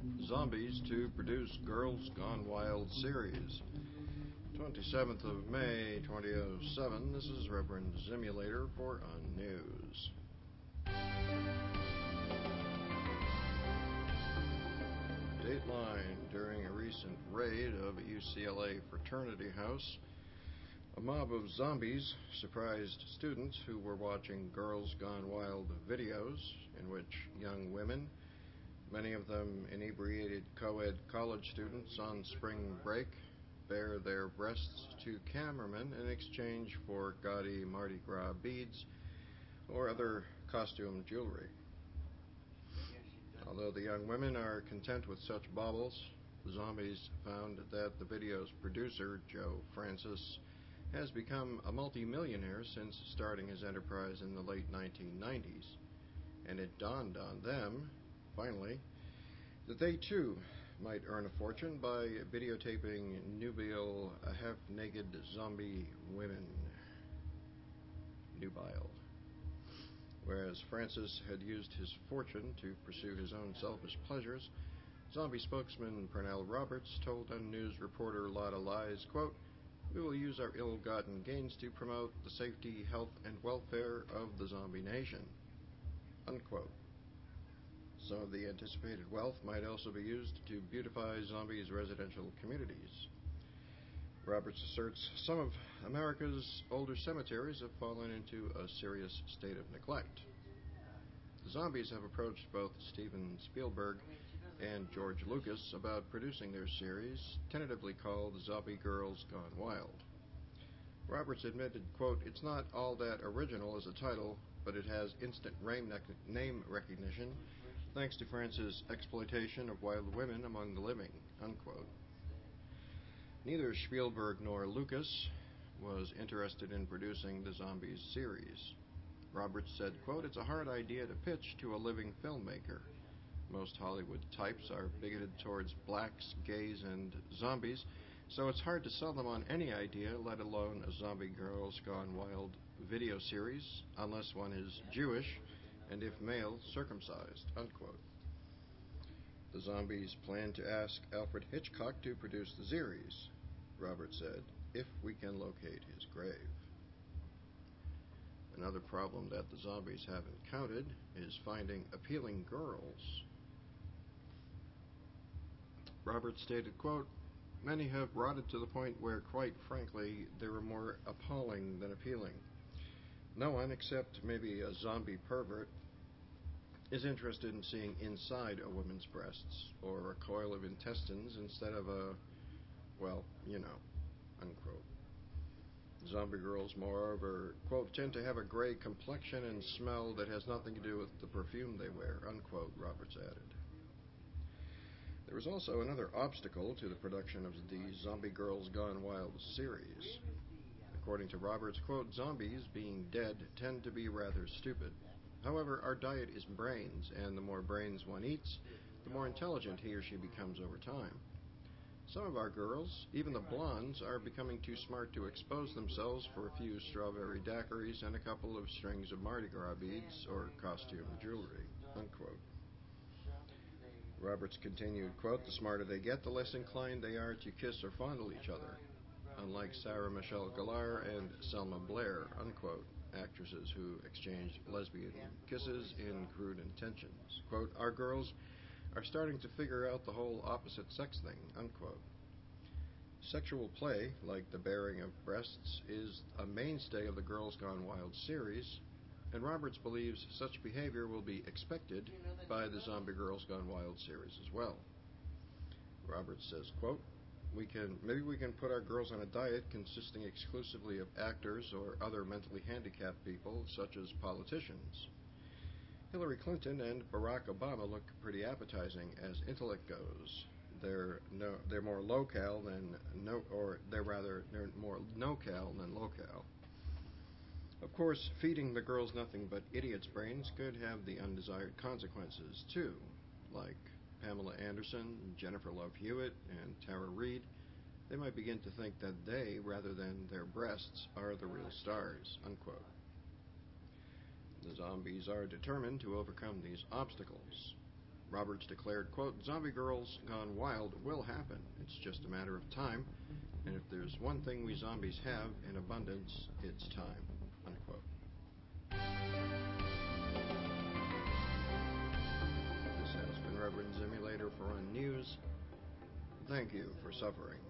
zombies to produce Girls Gone Wild series. 27th of May, 2007. This is Reverend Zimulator for Unnews. Dateline: during a recent raid of a UCLA fraternity house, a mob of zombies surprised students who were watching Girls Gone Wild videos in which young women, many of them inebriated co-ed college students on spring break, bare their breasts to cameramen in exchange for gaudy Mardi Gras beads or other costume jewelry. Although the young women are content with such baubles, the zombies found that the video's producer, Joe Francis, has become a multi-millionaire since starting his enterprise in the late 1990s, and it dawned on them, finally, that they too might earn a fortune by videotaping nubile, half-naked zombie women. Nubile. Whereas Francis had used his fortune to pursue his own selfish pleasures, zombie spokesman Pernell Roberts told Unnews reporter Lotta Lies, quote, "We will use our ill-gotten gains to promote the safety, health, and welfare of the zombie nation," unquote. Some of the anticipated wealth might also be used to beautify zombies' residential communities. Roberts asserts some of America's older cemeteries have fallen into a serious state of neglect. The zombies have approached both Steven Spielberg and George Lucas about producing their series, tentatively called Zombie Girls Gone Wild. Roberts admitted, quote, "It's not all that original as a title, but it has instant name recognition thanks to France's exploitation of wild women among the living," unquote. Neither Spielberg nor Lucas was interested in producing the Zombies series. Roberts said, quote, "It's a hard idea to pitch to a living filmmaker. Most Hollywood types are bigoted towards blacks, gays, and zombies, so it's hard to sell them on any idea, let alone a Zombie Girls Gone Wild video series, unless one is Jewish and, if male, circumcised," unquote. The zombies plan to ask Alfred Hitchcock to produce the series, Roberts said, "if we can locate his grave." Another problem that the zombies have encountered is finding appealing girls. Roberts stated, quote, "Many have rotted to the point where, quite frankly, they were more appalling than appealing. No one, except maybe a zombie pervert, is interested in seeing inside a woman's breasts, or a coil of intestines instead of a, well, you know," unquote. Zombie girls, moreover, quote, "tend to have a gray complexion and smell that has nothing to do with the perfume they wear," unquote, Roberts added. There was also another obstacle to the production of the Zombie Girls Gone Wild series. According to Roberts, quote, "Zombies, being dead, tend to be rather stupid. However, our diet is brains, and the more brains one eats, the more intelligent he or she becomes over time. Some of our girls, even the blondes, are becoming too smart to expose themselves for a few strawberry daiquiris and a couple of strings of Mardi Gras beads or costume jewelry," unquote. Roberts continued, quote, "The smarter they get, the less inclined they are to kiss or fondle each other, unlike Sarah Michelle Gellar and Selma Blair," unquote, actresses who exchanged lesbian kisses in crude intentions. Quote, "Our girls are starting to figure out the whole opposite sex thing," unquote. Sexual play, like the baring of breasts, is a mainstay of the Girls Gone Wild series, and Roberts believes such behavior will be expected by the Zombie Girls Gone Wild series as well. Roberts says, quote, Maybe we can put our girls on a diet consisting exclusively of actors or other mentally handicapped people, such as politicians. Hillary Clinton and Barack Obama look pretty appetizing as intellect goes. They're more locale than they're more no-cal than locale. Of course, feeding the girls nothing but idiots' brains could have the undesired consequences too, like Pamela Anderson, Jennifer Love Hewitt, and Tara Reid. They might begin to think that they, rather than their breasts, are the real stars," unquote. The zombies are determined to overcome these obstacles. Roberts declared, quote, "Zombie Girls Gone Wild will happen. It's just a matter of time. And if there's one thing we zombies have in abundance, it's time." Unquote. This has been Reverend Zimulator for On News. Thank you for suffering.